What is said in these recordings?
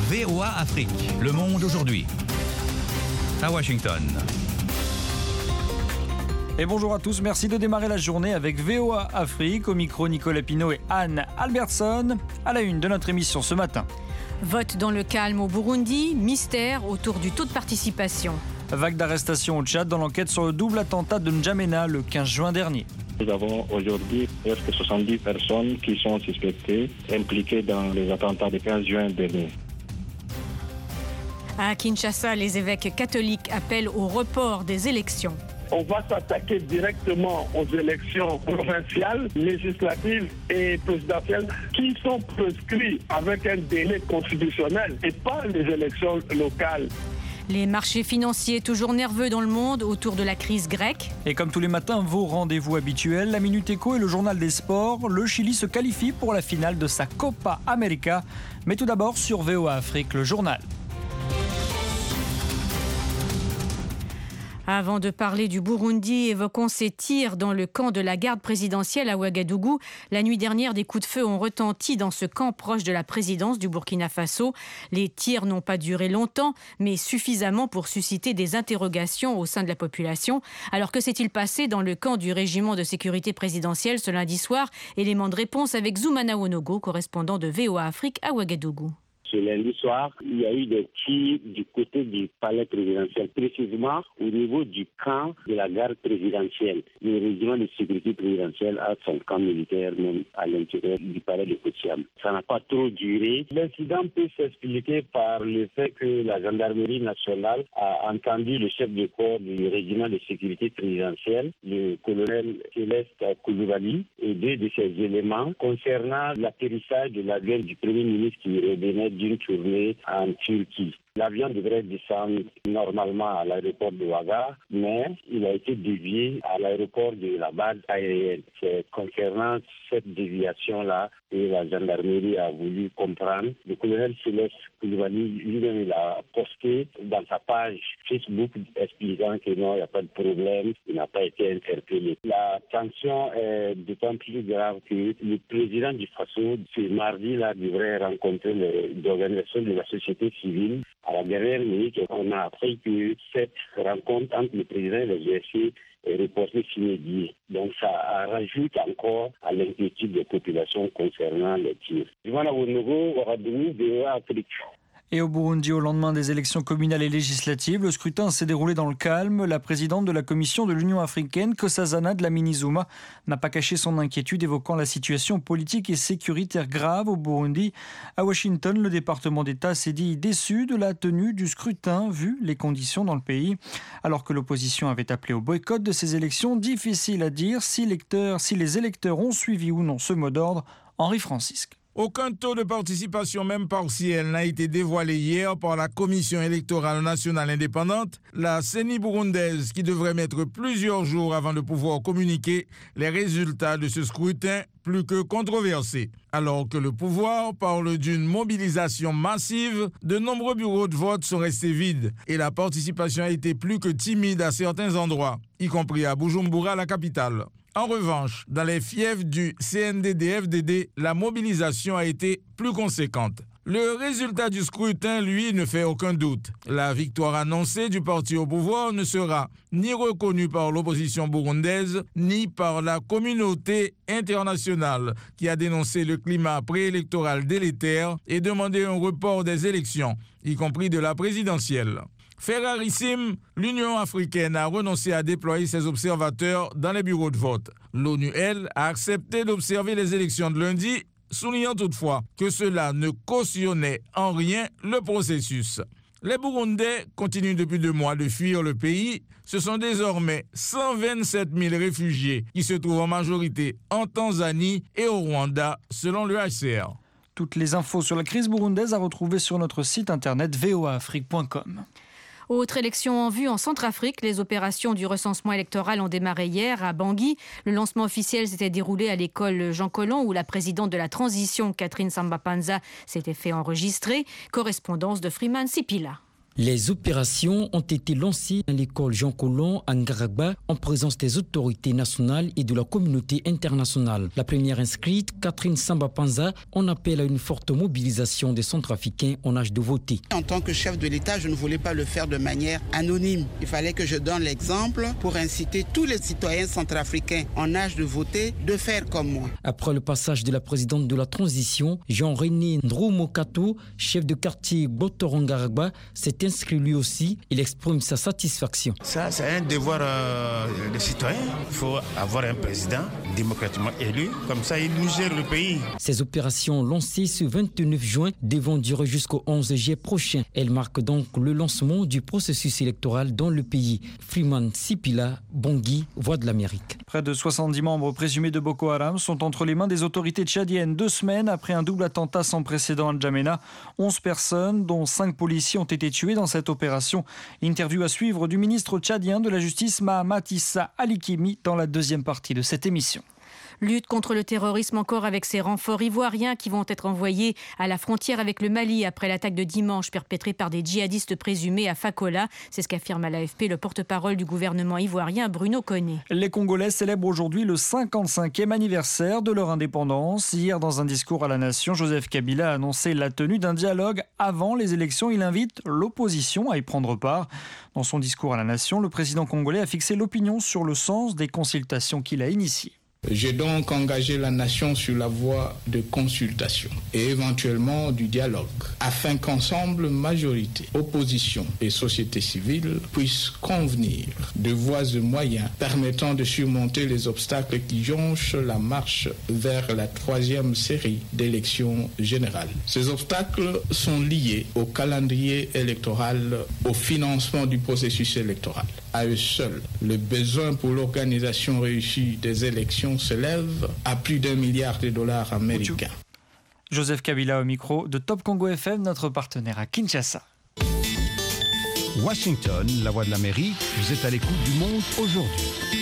VOA Afrique, le monde aujourd'hui. À Washington. Et bonjour à tous, merci de démarrer la journée avec VOA Afrique. Au micro, Nicolas Pinault et Anne Albertson. À la une de notre émission ce matin. Vote dans le calme au Burundi, mystère autour du taux de participation. Vague d'arrestations au Tchad dans l'enquête sur le double attentat de N'Djamena le 15 juin dernier. Nous avons aujourd'hui presque 70 personnes qui sont suspectées, impliquées dans les attentats du 15 juin dernier. À Kinshasa, les évêques catholiques appellent au report des élections. On va s'attaquer directement aux élections provinciales, législatives et présidentielles qui sont prescrites avec un délai constitutionnel et pas les élections locales. Les marchés financiers toujours nerveux dans le monde autour de la crise grecque. Et comme tous les matins, vos rendez-vous habituels, la Minute Éco et le journal des sports. Le Chili se qualifie pour la finale de sa Copa América. Mais tout d'abord sur VOA Afrique, le journal. Avant de parler du Burundi, évoquons ces tirs dans le camp de la garde présidentielle à Ouagadougou. La nuit dernière, des coups de feu ont retenti dans ce camp proche de la présidence du Burkina Faso. Les tirs n'ont pas duré longtemps, mais suffisamment pour susciter des interrogations au sein de la population. Alors que s'est-il passé dans le camp du régiment de sécurité présidentielle ce lundi soir? Élément de réponse avec Zoumana Wonogo, correspondant de VOA Afrique à Ouagadougou. Ce lundi soir, il y a eu des tirs du côté du palais présidentiel, précisément au niveau du camp de la garde présidentielle. Le régiment de sécurité présidentielle a son camp militaire même à l'intérieur du palais de Kotiam. Ça n'a pas trop duré. L'incident peut s'expliquer par le fait que la gendarmerie nationale a entendu le chef de corps du régiment de sécurité présidentielle, le colonel Céleste Koulibaly, et deux de ses éléments concernant l'atterrissage de l'avion du Premier ministre qui revenait d'une tournée en Turquie. L'avion devrait descendre normalement à l'aéroport de Ouaga, mais il a été dévié à l'aéroport de la base aérienne. C'est concernant cette déviation-là que la gendarmerie a voulu comprendre. Le colonel Céleste Koulibaly lui-même il a posté dans sa page Facebook expliquant que non, il n'y a pas de problème, il n'a pas été interpellé. La tension est d'autant plus grave que le président du Faso, ce mardi-là, devrait rencontrer les organisations de la société civile. À la dernière minute, on a appris que cette rencontre entre le président et les GRC est reportée sine die. Donc ça rajoute encore à l'inquiétude des populations concernant les tirs. Et au Burundi, au lendemain des élections communales et législatives, le scrutin s'est déroulé dans le calme. La présidente de la commission de l'Union africaine, Nkosazana Dlamini-Zuma, n'a pas caché son inquiétude, évoquant la situation politique et sécuritaire grave au Burundi. À Washington, le département d'État s'est dit déçu de la tenue du scrutin, vu les conditions dans le pays. Alors que l'opposition avait appelé au boycott de ces élections, difficile à dire si les électeurs ont suivi ou non ce mot d'ordre. Henri Francisque. Aucun taux de participation, même partiel, n'a été dévoilé hier par la Commission électorale nationale indépendante, la CENI burundaise, qui devrait mettre plusieurs jours avant de pouvoir communiquer les résultats de ce scrutin plus que controversé. Alors que le pouvoir parle d'une mobilisation massive, de nombreux bureaux de vote sont restés vides et la participation a été plus que timide à certains endroits, y compris à Bujumbura, la capitale. En revanche, dans les fiefs du CNDD-FDD, la mobilisation a été plus conséquente. Le résultat du scrutin, lui, ne fait aucun doute. La victoire annoncée du parti au pouvoir ne sera ni reconnue par l'opposition burundaise, ni par la communauté internationale, qui a dénoncé le climat préélectoral délétère et demandé un report des élections, y compris de la présidentielle. Fait rarissime, l'Union africaine a renoncé à déployer ses observateurs dans les bureaux de vote. L'ONU, elle, a accepté d'observer les élections de lundi, soulignant toutefois que cela ne cautionnait en rien le processus. Les Burundais continuent depuis 2 mois de fuir le pays. Ce sont désormais 127 000 réfugiés qui se trouvent en majorité en Tanzanie et au Rwanda, selon le HCR. Toutes les infos sur la crise burundaise à retrouver sur notre site internet voaafrique.com. Autre élection en vue en Centrafrique, les opérations du recensement électoral ont démarré hier à Bangui. Le lancement officiel s'était déroulé à l'école Jean Collomb où la présidente de la transition, Catherine Samba-Panza, s'était fait enregistrer. Correspondance de Freeman Sipila. Les opérations ont été lancées à l'école Jean Collomb à Ngaragba en présence des autorités nationales et de la communauté internationale. La première inscrite, Catherine Samba Panza, en appelle à une forte mobilisation des Centrafricains en âge de voter. En tant que chef de l'État, je ne voulais pas le faire de manière anonyme. Il fallait que je donne l'exemple pour inciter tous les citoyens centrafricains en âge de voter de faire comme moi. Après le passage de la présidente de la transition, Jean-René Ndroumokato, chef de quartier Botorongaragba, s'est inscrit lui aussi. Il exprime sa satisfaction. Ça, c'est un devoir des citoyens. Il faut avoir un président démocratiquement élu. Comme ça, il nous gère le pays. Ces opérations lancées ce 29 juin devront durer jusqu'au 11 juillet prochain. Elles marquent donc le lancement du processus électoral dans le pays. Freeman Sipila, Bangui, Voix de l'Amérique. Près de 70 membres présumés de Boko Haram sont entre les mains des autorités tchadiennes 2 semaines après un double attentat sans précédent à N'Djamena. 11 personnes, dont 5 policiers, ont été tuées dans cette opération. Interview à suivre du ministre tchadien de la Justice Mahamat Issa Alikimi dans la deuxième partie de cette émission. Lutte contre le terrorisme encore avec ces renforts ivoiriens qui vont être envoyés à la frontière avec le Mali après l'attaque de dimanche perpétrée par des djihadistes présumés à Fakola. C'est ce qu'affirme à l'AFP le porte-parole du gouvernement ivoirien Bruno Koné. Les Congolais célèbrent aujourd'hui le 55e anniversaire de leur indépendance. Hier, dans un discours à la nation, Joseph Kabila a annoncé la tenue d'un dialogue avant les élections. Il invite l'opposition à y prendre part. Dans son discours à la nation, le président congolais a fixé l'opinion sur le sens des consultations qu'il a initiées. J'ai donc engagé la nation sur la voie de consultation et éventuellement du dialogue, afin qu'ensemble, majorité, opposition et société civile puissent convenir de voies et moyens permettant de surmonter les obstacles qui jonchent la marche vers la 3e série d'élections générales. Ces obstacles sont liés au calendrier électoral, au financement du processus électoral. À eux seuls, le besoin pour l'organisation réussie des élections s'élève à plus d'$1 milliard américains. Joseph Kabila au micro de Top Congo FM, notre partenaire à Kinshasa. Washington, la voix de l'Amérique, vous êtes à l'écoute du monde aujourd'hui.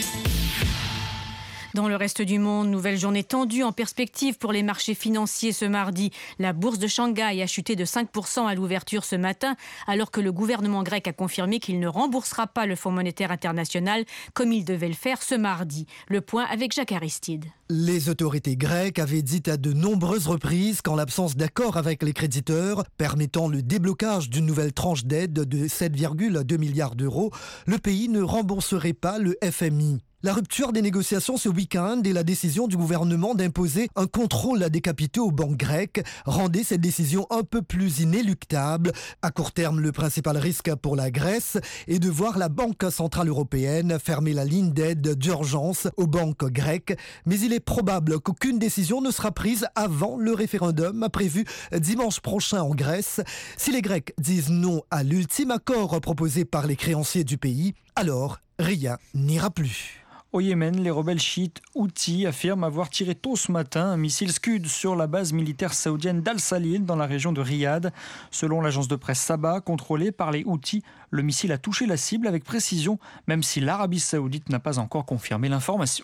Dans le reste du monde, nouvelle journée tendue en perspective pour les marchés financiers ce mardi. La bourse de Shanghai a chuté de 5% à l'ouverture ce matin, alors que le gouvernement grec a confirmé qu'il ne remboursera pas le Fonds monétaire international comme il devait le faire ce mardi. Le point avec Jacques Aristide. Les autorités grecques avaient dit à de nombreuses reprises qu'en l'absence d'accord avec les créditeurs permettant le déblocage d'une nouvelle tranche d'aide de 7,2 milliards d'euros, le pays ne rembourserait pas le FMI. La rupture des négociations ce week-end et la décision du gouvernement d'imposer un contrôle des capitaux aux banques grecques rendaient cette décision un peu plus inéluctable. À court terme, le principal risque pour la Grèce est de voir la Banque centrale européenne fermer la ligne d'aide d'urgence aux banques grecques. Mais il est probable qu'aucune décision ne sera prise avant le référendum prévu dimanche prochain en Grèce. Si les Grecs disent non à l'ultime accord proposé par les créanciers du pays, alors rien n'ira plus. Au Yémen, les rebelles chiites Houthis affirment avoir tiré tôt ce matin un missile Scud sur la base militaire saoudienne d'Al-Salil dans la région de Riyad. Selon l'agence de presse Saba, contrôlée par les Houthis, le missile a touché la cible avec précision, même si l'Arabie saoudite n'a pas encore confirmé l'information.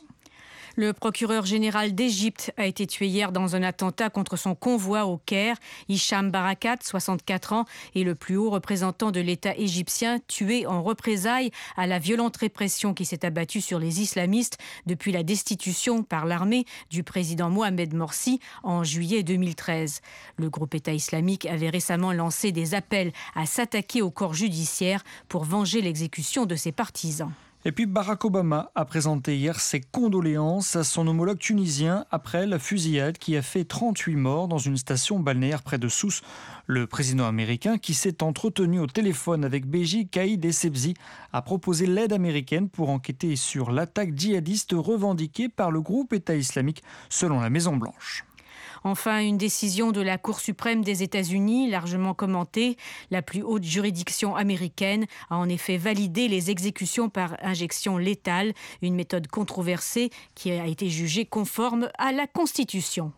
Le procureur général d'Égypte a été tué hier dans un attentat contre son convoi au Caire. Hicham Barakat, 64 ans, est le plus haut représentant de l'État égyptien, tué en représailles à la violente répression qui s'est abattue sur les islamistes depuis la destitution par l'armée du président Mohamed Morsi en juillet 2013. Le groupe État islamique avait récemment lancé des appels à s'attaquer au corps judiciaire pour venger l'exécution de ses partisans. Et puis Barack Obama a présenté hier ses condoléances à son homologue tunisien après la fusillade qui a fait 38 morts dans une station balnéaire près de Sousse. Le président américain, qui s'est entretenu au téléphone avec Béji Caïd Essebsi, a proposé l'aide américaine pour enquêter sur l'attaque djihadiste revendiquée par le groupe État islamique, selon la Maison-Blanche. Enfin, une décision de la Cour suprême des États-Unis, largement commentée. La plus haute juridiction américaine a en effet validé les exécutions par injection létale, une méthode controversée qui a été jugée conforme à la Constitution.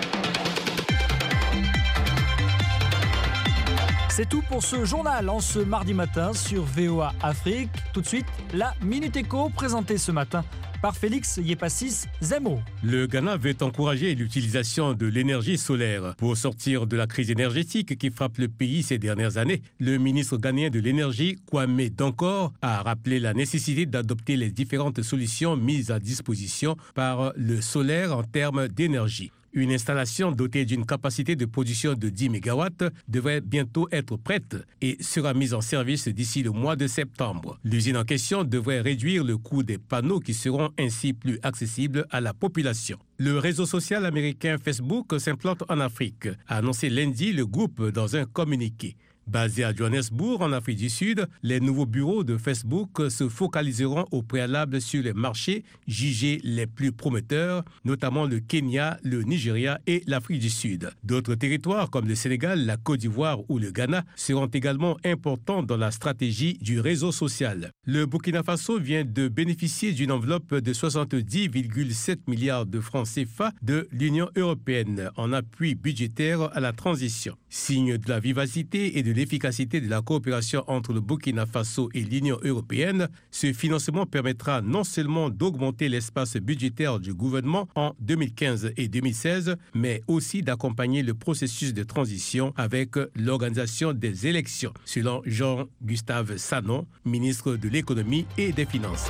C'est tout pour ce journal en ce mardi matin sur VOA Afrique. Tout de suite, la Minute Éco présentée ce matin par Félix Yepassis Zemo. Le Ghana veut encourager l'utilisation de l'énergie solaire pour sortir de la crise énergétique qui frappe le pays ces dernières années. Le ministre ghanéen de l'énergie, Kwame Dankor, a rappelé la nécessité d'adopter les différentes solutions mises à disposition par le solaire en termes d'énergie. Une installation dotée d'une capacité de production de 10 MW devrait bientôt être prête et sera mise en service d'ici le mois de septembre. L'usine en question devrait réduire le coût des panneaux qui seront ainsi plus accessibles à la population. Le réseau social américain Facebook s'implante en Afrique, a annoncé lundi le groupe dans un communiqué. Basé à Johannesburg, en Afrique du Sud, les nouveaux bureaux de Facebook se focaliseront au préalable sur les marchés jugés les plus prometteurs, notamment le Kenya, le Nigeria et l'Afrique du Sud. D'autres territoires comme le Sénégal, la Côte d'Ivoire ou le Ghana seront également importants dans la stratégie du réseau social. Le Burkina Faso vient de bénéficier d'une enveloppe de 70,7 milliards de francs CFA de l'Union européenne en appui budgétaire à la transition. Signe de la vivacité et de l'efficacité de la coopération entre le Burkina Faso et l'Union européenne, ce financement permettra non seulement d'augmenter l'espace budgétaire du gouvernement en 2015 et 2016, mais aussi d'accompagner le processus de transition avec l'organisation des élections, selon Jean-Gustave Sanon, ministre de l'économie et des finances.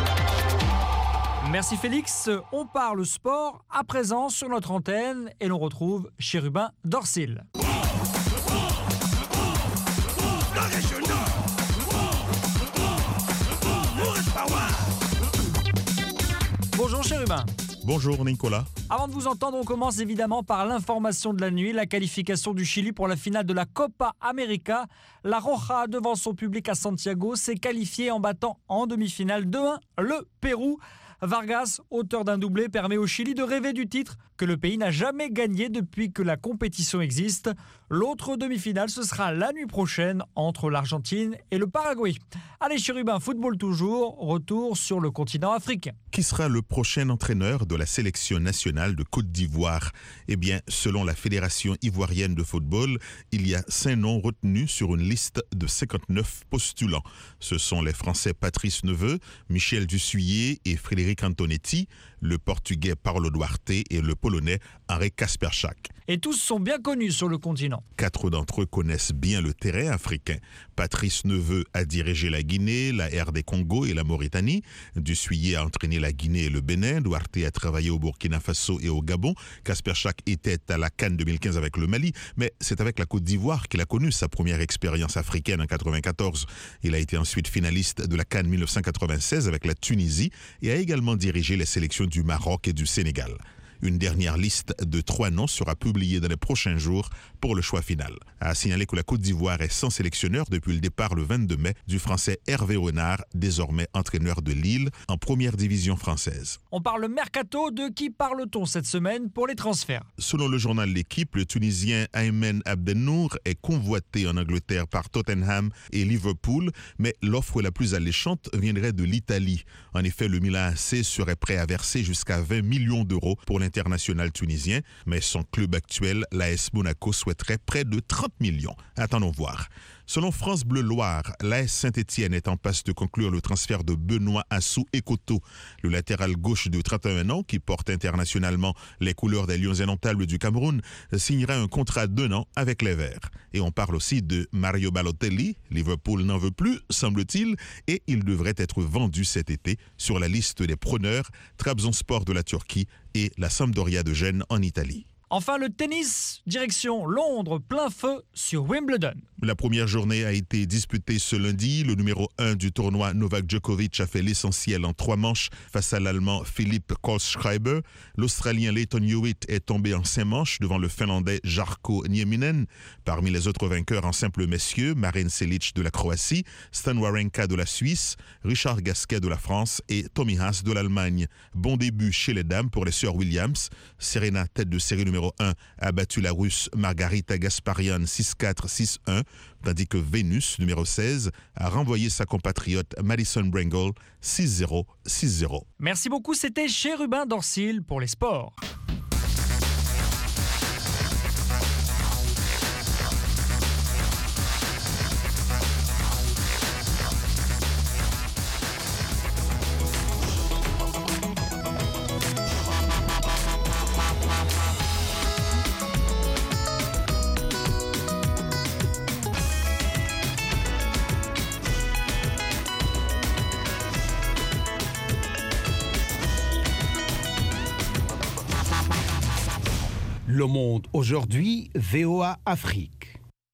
Merci Félix. On parle sport à présent sur notre antenne et l'on retrouve Chérubin Dorsil. Bonjour Chérubin. Bonjour Nicolas. Avant de vous entendre, on commence évidemment par l'information de la nuit, la qualification du Chili pour la finale de la Copa América. La Roja, devant son public à Santiago, s'est qualifiée en battant en demi-finale 2-1 le Pérou. Vargas, auteur d'un doublé, permet au Chili de rêver du titre que le pays n'a jamais gagné depuis que la compétition existe. L'autre demi-finale, ce sera la nuit prochaine entre l'Argentine et le Paraguay. Allez Chérubin, football toujours, retour sur le continent africain. Qui sera le prochain entraîneur de la sélection nationale de Côte d'Ivoire ? Eh bien, selon la Fédération ivoirienne de football, il y a 5 noms retenus sur une liste de 59 postulants. Ce sont les Français Patrice Neveu, Michel Dussuyer et Frédéric Antonetti, le Portugais Paulo Duarte et le Polonais Henri Kasperczak. Et tous sont bien connus sur le continent. 4 d'entre eux connaissent bien le terrain africain. Patrice Neveu a dirigé la Guinée, la RD Congo et la Mauritanie. Dussuyer a entraîné la Guinée et le Bénin. Duarte a travaillé au Burkina Faso et au Gabon. Kasperczak était à la CAN 2015 avec le Mali, mais c'est avec la Côte d'Ivoire qu'il a connu sa première expérience africaine en 1994. Il a été ensuite finaliste de la CAN 1996 avec la Tunisie et a également dirigé les sélections du Maroc et du Sénégal. Une dernière liste de 3 noms sera publiée dans les prochains jours pour le choix final. À signaler que la Côte d'Ivoire est sans sélectionneur depuis le départ le 22 mai du Français Hervé Renard, désormais entraîneur de Lille en première division française. On parle mercato, de qui parle-t-on cette semaine pour les transferts ? Selon le journal L'Équipe, le Tunisien Aymen Abdennour est convoité en Angleterre par Tottenham et Liverpool, mais l'offre la plus alléchante viendrait de l'Italie. En effet, le Milan AC serait prêt à verser jusqu'à 20 millions d'euros pour l'international tunisien, mais son club actuel, l'AS Monaco, souhaiterait près de 30 millions. Attendons voir. Selon France Bleu Loire, l'AS Saint-Étienne est en passe de conclure le transfert de Benoît Assou-Ekoto. Le latéral gauche de 31 ans, qui porte internationalement les couleurs des Lions indomptables du Cameroun, signera un contrat d'1 an avec les Verts. Et on parle aussi de Mario Balotelli. Liverpool n'en veut plus, semble-t-il, et il devrait être vendu cet été sur la liste des preneurs, Trabzonspor de la Turquie et la Sampdoria de Gênes en Italie. Enfin, le tennis, direction Londres, plein feu sur Wimbledon. La première journée a été disputée ce lundi. Le numéro 1 du tournoi, Novak Djokovic, a fait l'essentiel en 3 manches face à l'Allemand Philippe Kohlschreiber. L'Australien Lleyton Hewitt est tombé en 5 manches devant le Finlandais Jarkko Nieminen. Parmi les autres vainqueurs en simple messieurs, Marin Cilic de la Croatie, Stan Wawrinka de la Suisse, Richard Gasquet de la France et Tommy Haas de l'Allemagne. Bon début chez les dames pour les sœurs Williams. Serena, tête de série numéro 1, a battu la Russe Margarita Gasparian 6-4, 6-1, tandis que Vénus, numéro 16, a renvoyé sa compatriote Madison Brengle 6-0, 6-0. Merci beaucoup, c'était Chérubin Dorsil pour les sports. Le Monde aujourd'hui, VOA Afrique.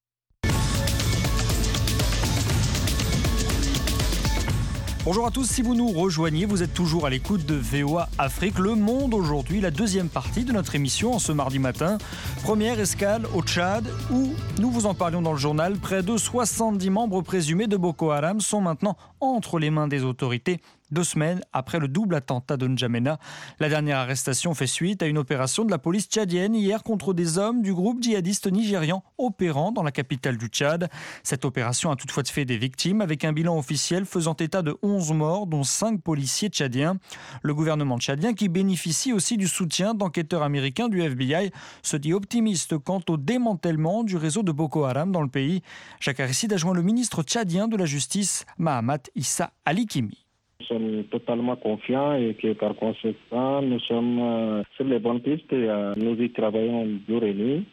Bonjour à tous, si vous nous rejoignez, vous êtes toujours à l'écoute de VOA Afrique. Le Monde aujourd'hui, la deuxième partie de notre émission en ce mardi matin. Première escale au Tchad où, nous vous en parlions dans le journal, près de 70 membres présumés de Boko Haram sont maintenant entre les mains des autorités. 2 semaines après le double attentat de N'Djamena. La dernière arrestation fait suite à une opération de la police tchadienne hier contre des hommes du groupe djihadiste nigérian opérant dans la capitale du Tchad. Cette opération a toutefois fait des victimes avec un bilan officiel faisant état de 11 morts, dont 5 policiers tchadiens. Le gouvernement tchadien, qui bénéficie aussi du soutien d'enquêteurs américains du FBI, se dit optimiste quant au démantèlement du réseau de Boko Haram dans le pays. Jacques Aristide a joint le ministre tchadien de la Justice, Mahamat Issa Alikimi. Nous sommes totalement confiants et que par conséquent, nous sommes sur les bonnes pistes. Nous y travaillons jour et nuit.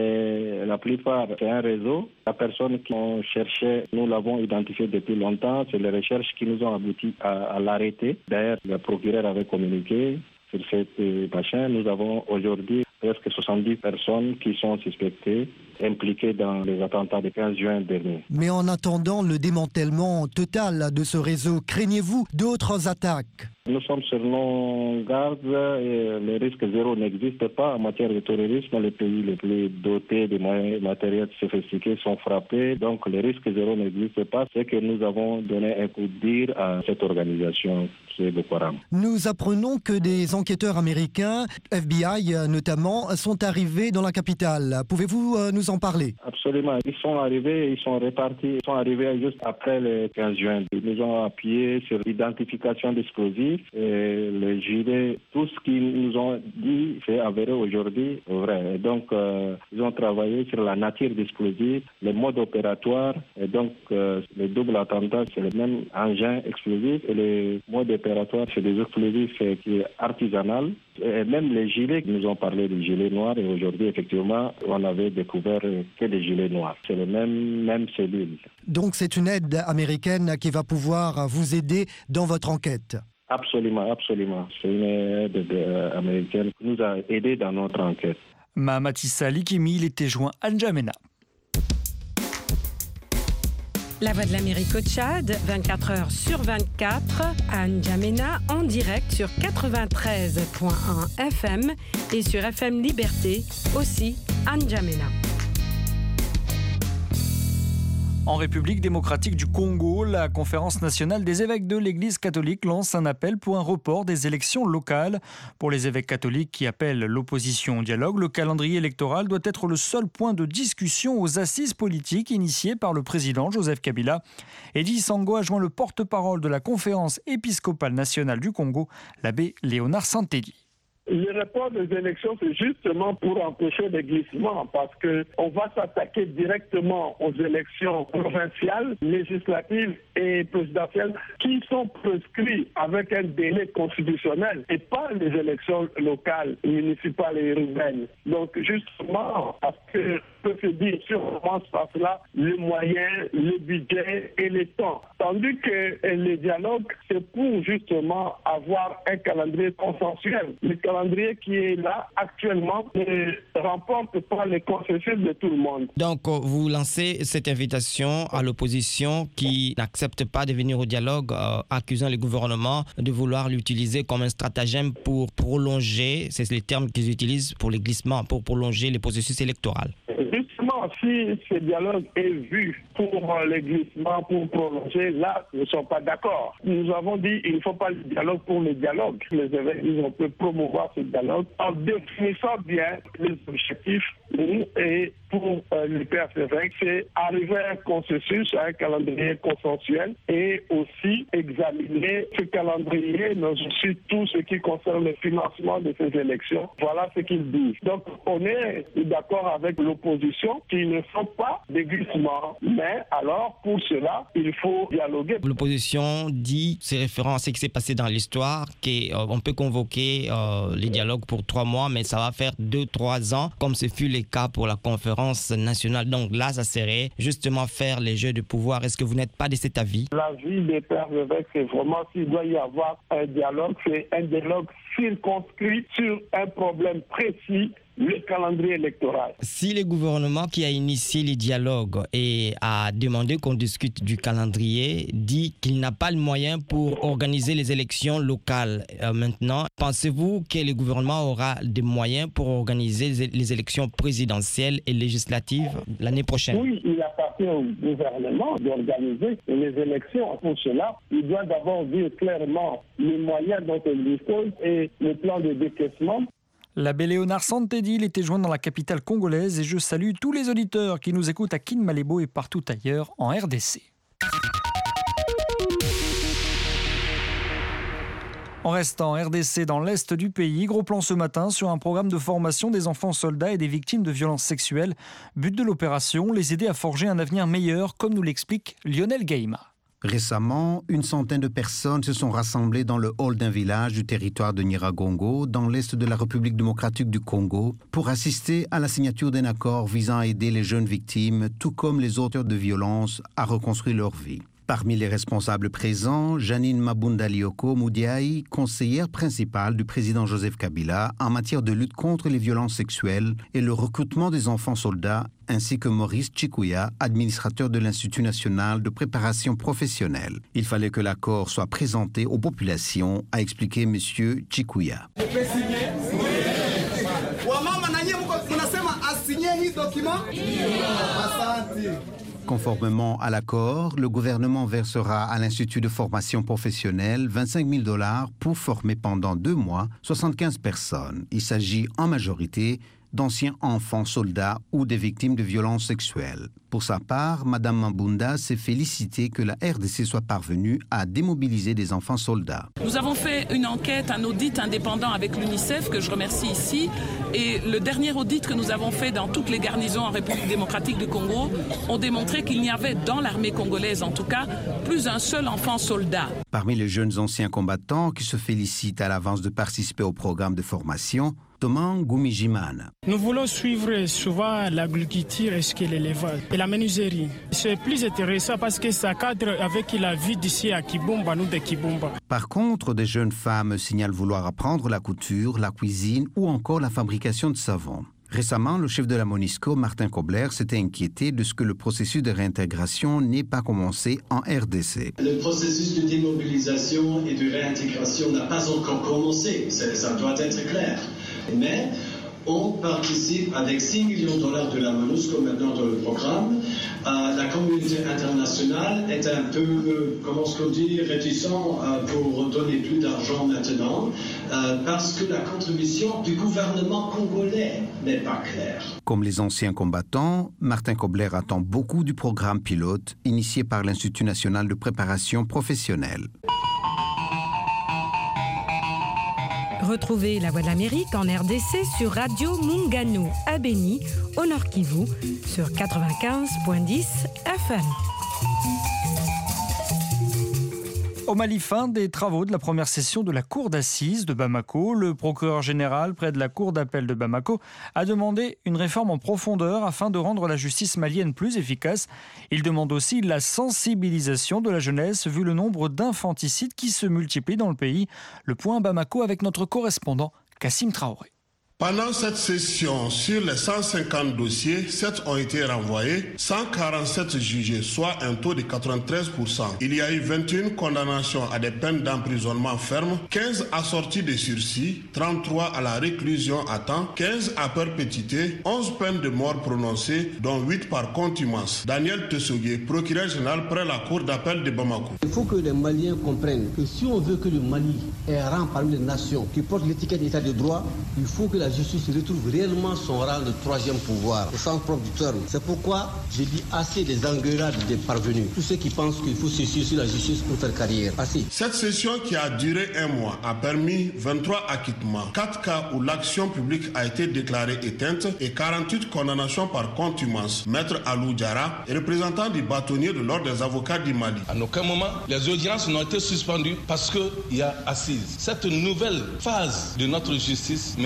Et la plupart, c'est un réseau. La personne qu'on cherchait, nous l'avons identifié depuis longtemps. C'est les recherches qui nous ont abouti à l'arrêter. D'ailleurs, le procureur avait communiqué sur cette machin. Nous avons aujourd'hui presque 70 personnes qui sont suspectées, impliquées dans les attentats du 15 juin dernier. Mais en attendant le démantèlement total de ce réseau, craignez-vous d'autres attaques ? Nous sommes sur nos gardes et le risque zéro n'existe pas en matière de terrorisme. Les pays les plus dotés de moyens matériels sophistiqués sont frappés. Donc le risque zéro n'existe pas. C'est que nous avons donné un coup de dire à cette organisation qui est Boko Haram. Nous apprenons que des enquêteurs américains, FBI notamment, sont arrivés dans la capitale. Pouvez-vous nous en parler ? Absolument. Ils sont arrivés, ils sont répartis. Ils sont arrivés juste après le 15 juin. Ils nous ont appuyé sur l'identification d'explosifs. Et les gilets, tout ce qu'ils nous ont dit, c'est avéré aujourd'hui vrai. Et donc, ils ont travaillé sur la nature d'explosifs, le mode opératoire. Et donc, le double attentat, c'est le même engin explosif. Et le mode opératoire, c'est des explosifs qui est artisanal. Et même les gilets, nous ont parlé des gilets noirs. Et aujourd'hui, effectivement, on avait découvert que des gilets noirs. C'est le même cellule. Donc, c'est une aide américaine qui va pouvoir vous aider dans votre enquête. Absolument, absolument. C'est une aide américaine qui nous a aidés dans notre enquête. Mahamat Issa Alikimi, il était joint à N'Djamena. La Voix de l'Amérique au Tchad, 24 heures sur 24, à N'Djamena, en direct sur 93.1 FM et sur FM Liberté, aussi à N'Djamena. En République démocratique du Congo, la Conférence nationale des évêques de l'Église catholique lance un appel pour un report des élections locales. Pour les évêques catholiques qui appellent l'opposition au dialogue, le calendrier électoral doit être le seul point de discussion aux assises politiques initiées par le président Joseph Kabila. Eddie Sango a joint le porte-parole de la Conférence épiscopale nationale du Congo, l'abbé Léonard Santelli. Le report des élections, c'est justement pour empêcher les glissements, parce qu'on va s'attaquer directement aux élections provinciales, législatives et présidentielles qui sont prescrites avec un délai constitutionnel et pas les élections locales, municipales et urbaines. Donc justement, parce que peut se dire sur comment se passe là, le moyen, le budget et le temps. Tandis que le dialogue, c'est pour justement avoir un calendrier consensuel. Le calendrier qui est là actuellement ne remporte pas le consensus de tout le monde. Donc vous lancez cette invitation à l'opposition qui n'accepte pas de venir au dialogue, accusant le gouvernement de vouloir l'utiliser comme un stratagème pour prolonger, c'est les termes qu'ils utilisent pour les glissements, pour prolonger le processus électoral. Justement, si ce dialogue est vu pour les glissements, pour prolonger, là, nous ne sommes pas d'accord. Nous avons dit qu'il ne faut pas le dialogue pour le dialogue. Les évêques disent qu'on peut promouvoir ce dialogue en définissant bien les objectifs. Et pour les pères évêques, c'est arriver à un consensus, à un calendrier consensuel et aussi examiner ce calendrier, mais aussi tout ce qui concerne le financement de ces élections. Voilà ce qu'ils disent. Donc, on est d'accord avec l'opposition qu'il ne faut pas de glissement, mais alors, pour cela, il faut dialoguer. L'opposition dit, c'est référent à ce qui s'est passé dans l'histoire, qu'on peut convoquer les dialogues pour 3 mois, mais ça va faire 2-3 ans, comme ce fut le cas pour la conférence nationale. Donc là, ça serait justement faire les jeux de pouvoir. Est-ce que vous n'êtes pas de cet avis? L'avis des pères évêques, c'est vraiment s'il doit y avoir un dialogue, c'est un dialogue circonscrit sur un problème précis le calendrier électoral. Si le gouvernement qui a initié les dialogues et a demandé qu'on discute du calendrier dit qu'il n'a pas le moyen pour organiser les élections locales maintenant, pensez-vous que le gouvernement aura des moyens pour organiser les élections présidentielles et législatives l'année prochaine? Oui, il appartient au gouvernement d'organiser les élections. Pour cela, il doit d'abord dire clairement les moyens dont il dispose et le plan de décaissement. L'abbé Léonard Santedil était joint dans la capitale congolaise et je salue tous les auditeurs qui nous écoutent à Kinmalebo et partout ailleurs en RDC. On reste en RDC dans l'est du pays. Gros plan ce matin sur un programme de formation des enfants soldats et des victimes de violences sexuelles. But de l'opération, les aider à forger un avenir meilleur, comme nous l'explique Lionel Gaïma. Récemment, une centaine de personnes se sont rassemblées dans le hall d'un village du territoire de Nyiragongo, dans l'est de la République démocratique du Congo, pour assister à la signature d'un accord visant à aider les jeunes victimes, tout comme les auteurs de violences, à reconstruire leur vie. Parmi les responsables présents, Janine Mabunda Lioko Moudiaï, conseillère principale du président Joseph Kabila en matière de lutte contre les violences sexuelles et le recrutement des enfants soldats, ainsi que Maurice Chikuya, administrateur de l'Institut national de préparation professionnelle. Il fallait que l'accord soit présenté aux populations, a expliqué M. Chikuya. Conformément à l'accord, le gouvernement versera à l'Institut de formation professionnelle 25 000 $ pour former pendant 2 mois 75 personnes. Il s'agit en majorité d'anciens enfants soldats ou des victimes de violences sexuelles. Pour sa part, Mme Mabunda s'est félicitée que la RDC soit parvenue à démobiliser des enfants soldats. Nous avons fait une enquête, un audit indépendant avec l'UNICEF, que je remercie ici, et le dernier audit que nous avons fait dans toutes les garnisons en République démocratique du Congo ont démontré qu'il n'y avait dans l'armée congolaise, en tout cas, plus un seul enfant soldat. Parmi les jeunes anciens combattants qui se félicitent à l'avance de participer au programme de formation, Thomas Goumijimana. Nous voulons suivre souvent l'agriculture et l'élevage et la menuiserie. C'est plus intéressant parce que ça cadre avec la vie d'ici à Kibumba, nous de Kibumba. Par contre, des jeunes femmes signalent vouloir apprendre la couture, la cuisine ou encore la fabrication de savon. Récemment, le chef de la MONUSCO, Martin Kobler, s'était inquiété de ce que le processus de réintégration n'ait pas commencé en RDC. Le processus de démobilisation et de réintégration n'a pas encore commencé, ça doit être clair. Mais on participe avec 6 millions de $ de la MONUSCO maintenant dans le programme. La communauté internationale est un peu, comment est-ce qu'on dit, réticent pour donner plus d'argent maintenant parce que la contribution du gouvernement congolais n'est pas claire. Comme les anciens combattants, Martin Kobler attend beaucoup du programme pilote initié par l'Institut national de préparation professionnelle. Retrouvez La Voix de l'Amérique en RDC sur Radio Mungano à Beni, au Nord Kivu, sur 95.10 FM. Au Mali, fin des travaux de la première session de la Cour d'assises de Bamako. Le procureur général, près de la Cour d'appel de Bamako, a demandé une réforme en profondeur afin de rendre la justice malienne plus efficace. Il demande aussi la sensibilisation de la jeunesse, vu le nombre d'infanticides qui se multiplient dans le pays. Le point Bamako avec notre correspondant Kassim Traoré. Pendant cette session, sur les 150 dossiers, 7 ont été renvoyés, 147 jugés, soit un taux de 93%. Il y a eu 21 condamnations à des peines d'emprisonnement ferme, 15 assorties de sursis, 33 à la réclusion à temps, 15 à perpétuité, 11 peines de mort prononcées, dont 8 par contumace. Daniel Tessogué, procureur général près la Cour d'appel de Bamako. Il faut que les Maliens comprennent que si on veut que le Mali ait un rang parmi les nations qui portent l'étiquette d'état de droit, il faut que la justice retrouve réellement son rang de 3e pouvoir, au sens propre du terme. C'est pourquoi j'ai dit assez des engueulades des parvenus. Tous ceux qui pensent qu'il faut se sur la justice pour faire carrière. Assez. Cette session qui a duré 1 mois a permis 23 acquittements, 4 cas où l'action publique a été déclarée éteinte et 48 condamnations par contumace. Maître Alou Diara est représentant du bâtonnier de l'ordre des avocats du Mali. À aucun moment, les audiences n'ont été suspendues parce qu'il y a assise. Cette nouvelle phase de notre justice mérite d'être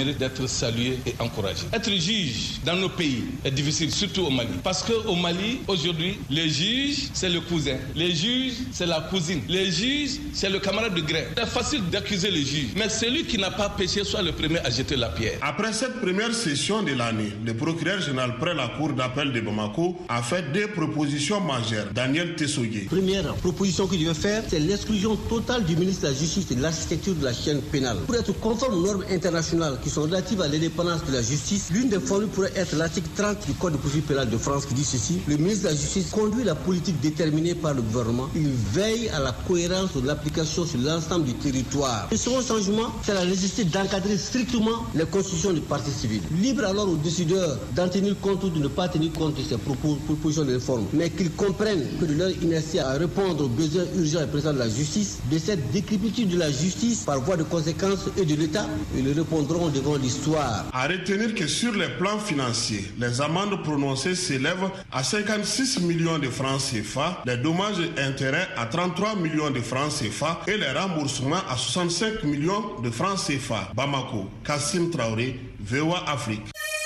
saluer et encourager. Être juge dans nos pays est difficile, surtout au Mali. Parce qu'au Mali, aujourd'hui, les juges, c'est le cousin. Les juges, c'est la cousine. Les juges, c'est le camarade de grève. C'est facile d'accuser les juges. Mais celui qui n'a pas péché soit le premier à jeter la pierre. Après cette première session de l'année, le procureur général près la cour d'appel de Bamako a fait deux propositions majeures. Daniel Tessogué. Première proposition qu'il veut faire, c'est l'exclusion totale du ministre de la Justice et de l'architecture de la chaîne pénale. Pour être conforme aux normes internationales qui sont relatives à l'indépendance de la justice, l'une des formules pourrait être l'article 30 du Code de procédure pénale de France qui dit ceci: le ministre de la Justice conduit la politique déterminée par le gouvernement. Il veille à la cohérence de l'application sur l'ensemble du territoire. Le second changement, c'est la nécessité d'encadrer strictement les constitutions du parti civil. Libre alors aux décideurs d'en tenir compte ou de ne pas tenir compte de ces propositions de réforme, mais qu'ils comprennent que de leur inertie à répondre aux besoins urgents et présents de la justice, de cette décrépitude de la justice par voie de conséquence et de l'État, ils répondront devant l'histoire. À retenir que sur les plans financiers, les amendes prononcées s'élèvent à 56 millions de francs CFA, les dommages et intérêts à 33 millions de francs CFA et les remboursements à 65 millions de francs CFA. Bamako, Kassim Traoré, VOA Afrique.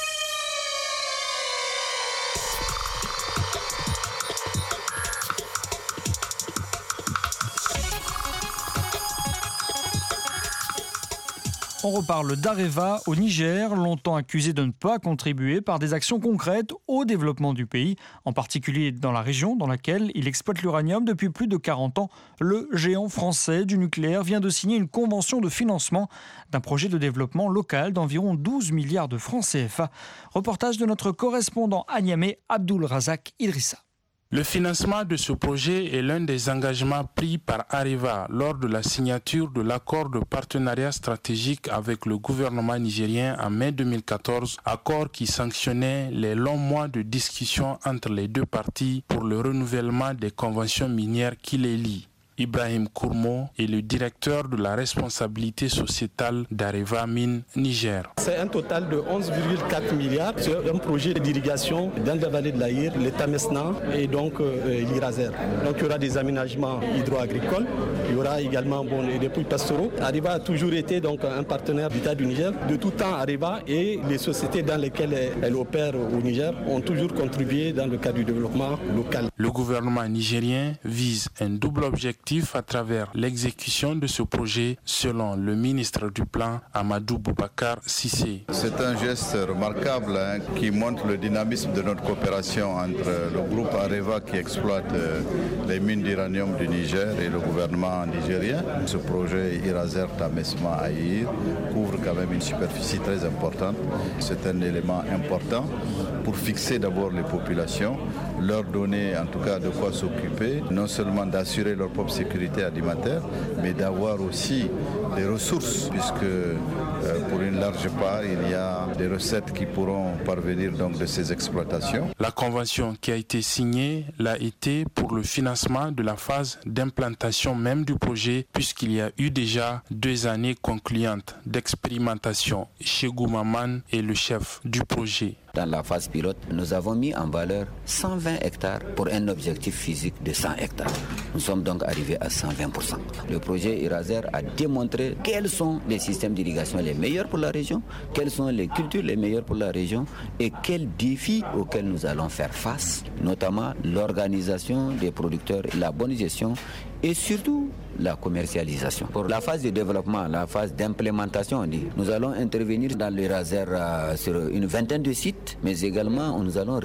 On reparle d'Areva au Niger, longtemps accusé de ne pas contribuer par des actions concrètes au développement du pays, en particulier dans la région dans laquelle il exploite l'uranium depuis plus de 40 ans. Le géant français du nucléaire vient de signer une convention de financement d'un projet de développement local d'environ 12 milliards de francs CFA. Reportage de notre correspondant à Niamey, Abdul Razak Idrissa. Le financement de ce projet est l'un des engagements pris par Areva lors de la signature de l'accord de partenariat stratégique avec le gouvernement nigérien en mai 2014, accord qui sanctionnait les longs mois de discussion entre les deux parties pour le renouvellement des conventions minières qui les lient. Ibrahim Kourmo est le directeur de la responsabilité sociétale d'Areva Mine Niger. C'est un total de 11,4 milliards sur un projet d'irrigation dans la vallée de l'Aïr, l'État Mesna et donc l'Iraser. Donc il y aura des aménagements hydro-agricoles, il y aura également des puits pastoraux. Areva a toujours été donc un partenaire de l'État du Niger. De tout temps, Areva et les sociétés dans lesquelles elle opère au Niger ont toujours contribué dans le cadre du développement local. Le gouvernement nigérien vise un double objectif à travers l'exécution de ce projet, selon le ministre du Plan, Amadou Boubacar Sissé. C'est un geste remarquable qui montre le dynamisme de notre coopération entre le groupe Areva qui exploite les mines d'uranium du Niger et le gouvernement nigérien. Ce projet Iraser Tamesma Aïr couvre quand même une superficie très importante. C'est un élément important pour fixer d'abord les populations, leur donner en tout cas de quoi s'occuper, non seulement d'assurer leur propre sécurité alimentaire, mais d'avoir aussi des ressources, puisque pour une large part, il y a des recettes qui pourront parvenir donc de ces exploitations. La convention qui a été signée l'a été pour le financement de la phase d'implantation même du projet, puisqu'il y a eu déjà 2 années concluantes d'expérimentation. Chegou Maman est le chef du projet. Dans la phase pilote, nous avons mis en valeur 120 hectares pour un objectif physique de 100 hectares. Nous sommes donc arrivés à 120%. Le projet Iraser a démontré quels sont les systèmes d'irrigation les meilleurs pour la région, quelles sont les cultures les meilleures pour la région et quels défis auxquels nous allons faire face, notamment l'organisation des producteurs, la bonne gestion et surtout la commercialisation. Pour la phase de développement, la phase d'implémentation, nous allons intervenir dans l'Iraser sur une vingtaine de sites, mais également nous allons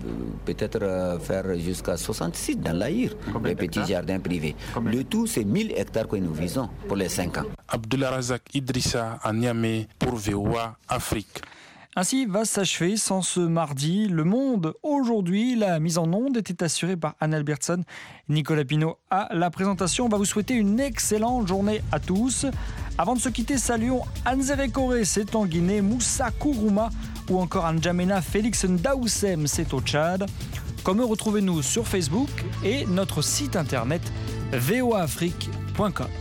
peut-être faire jusqu'à 60 sites dans l'Aïr, les petits jardins privés. Le tout, c'est 1000 hectares que nous visons pour les 5 ans. Abdullah Razak Idrissa à Niamey pour VOA Afrique. Ainsi va s'achever sans ce mardi Le Monde. Aujourd'hui, la mise en onde était assurée par Anne Albertson. Nicolas Pinault à la présentation. On va vous souhaiter une excellente journée à tous. Avant de se quitter, saluons Anzere Kore, c'est en Guinée, Moussa Kourouma ou encore N'Djamena Félix Ndaoussem, c'est au Tchad. Comme eux, retrouvez-nous sur Facebook et notre site internet voaafrique.com.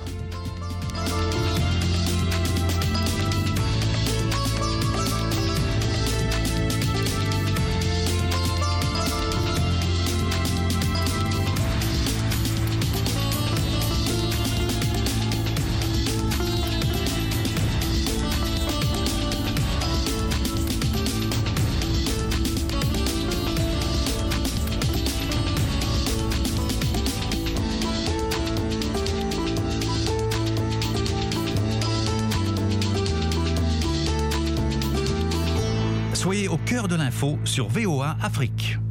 Soyez au cœur de l'info sur VOA Afrique.